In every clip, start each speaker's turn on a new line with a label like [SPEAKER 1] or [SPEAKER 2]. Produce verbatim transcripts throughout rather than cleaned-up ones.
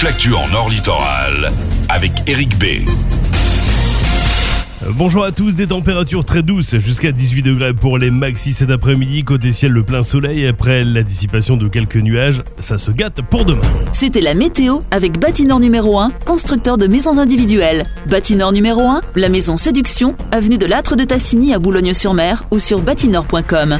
[SPEAKER 1] toute l'actu en Nord Littoral avec Eric B.
[SPEAKER 2] Bonjour à tous, des températures très douces, jusqu'à dix-huit degrés pour les maxis cet après-midi. Côté ciel, le plein soleil, après la dissipation de quelques nuages, ça se gâte pour demain.
[SPEAKER 3] C'était la météo avec Bâtinor numéro un, constructeur de maisons individuelles. Bâtinor numéro un, la maison Séduction, avenue de l'Âtre de Tassigny à Boulogne-sur-Mer ou sur bâtinor point com.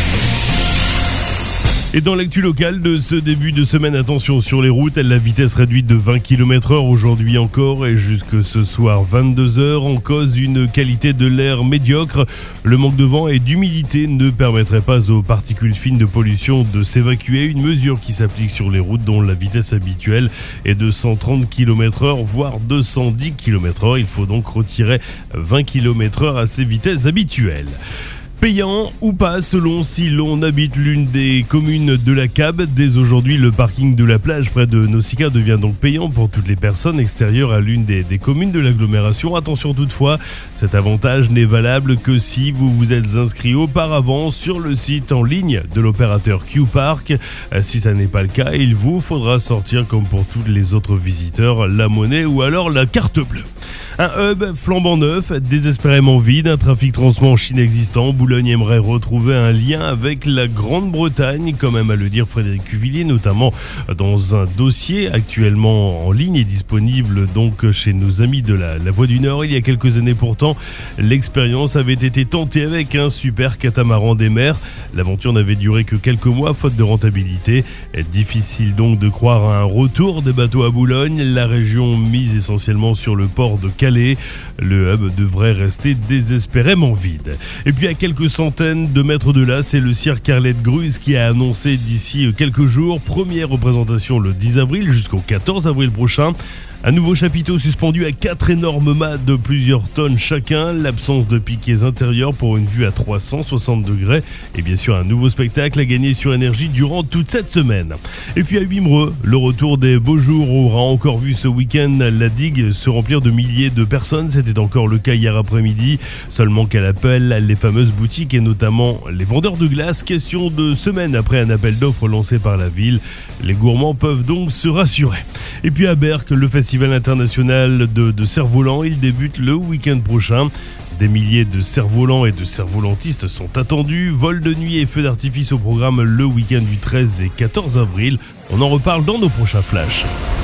[SPEAKER 2] Et dans l'actu locale de ce début de semaine, attention sur les routes, la vitesse réduite de vingt kilomètres heure aujourd'hui encore et jusque ce soir vingt-deux heures en cause une qualité de l'air médiocre. Le manque de vent et d'humidité ne permettrait pas aux particules fines de pollution de s'évacuer, une mesure qui s'applique sur les routes dont la vitesse habituelle est de cent trente kilomètres heure voire deux cent dix kilomètres heure. Il faut donc retirer vingt kilomètres heure à ces vitesses habituelles. Payant ou pas selon si l'on habite l'une des communes de la C A B. Dès aujourd'hui, le parking de la plage près de Nausicaa devient donc payant pour toutes les personnes extérieures à l'une des, des communes de l'agglomération. Attention toutefois, cet avantage n'est valable que si vous vous êtes inscrit auparavant sur le site en ligne de l'opérateur Q-Park. Si ça n'est pas le cas, il vous faudra sortir comme pour tous les autres visiteurs la monnaie ou alors la carte bleue. Un hub flambant neuf, désespérément vide, un trafic transmanche inexistant. Boulogne aimerait retrouver un lien avec la Grande-Bretagne, quand même à le dire Frédéric Cuvillier, notamment dans un dossier actuellement en ligne et disponible donc chez nos amis de la, la Voie du Nord. Il y a quelques années pourtant, l'expérience avait été tentée avec un super catamaran des mers. L'aventure n'avait duré que quelques mois, faute de rentabilité. Difficile donc de croire à un retour des bateaux à Boulogne. La région mise essentiellement sur le port de Calais. Le hub devrait rester désespérément vide. Et puis à quelques centaines de mètres de là, c'est le cirque Arlette Gruz qui a annoncé d'ici quelques jours, première représentation le dix avril jusqu'au quatorze avril prochain. Un nouveau chapiteau suspendu à quatre énormes mâts de plusieurs tonnes chacun, l'absence de piquets intérieurs pour une vue à trois cent soixante degrés et bien sûr un nouveau spectacle à gagner sur Énergie durant toute cette semaine. Et puis à Wimereux, le retour des beaux jours aura encore vu ce week-end la digue se remplir de milliers de personnes. C'était encore le cas hier après-midi, seulement qu'elle appelle les fameuses boutiques et notamment les vendeurs de glace. Question de semaine après un appel d'offres lancé par la ville. Les gourmands peuvent donc se rassurer. Et puis à Berck, le festival international de, de cerfs-volants, il débute le week-end prochain. Des milliers de cerfs-volants et de cerfs-volantistes sont attendus. Vol de nuit et feux d'artifice au programme le week-end du treize et quatorze avril. On en reparle dans nos prochains flashs.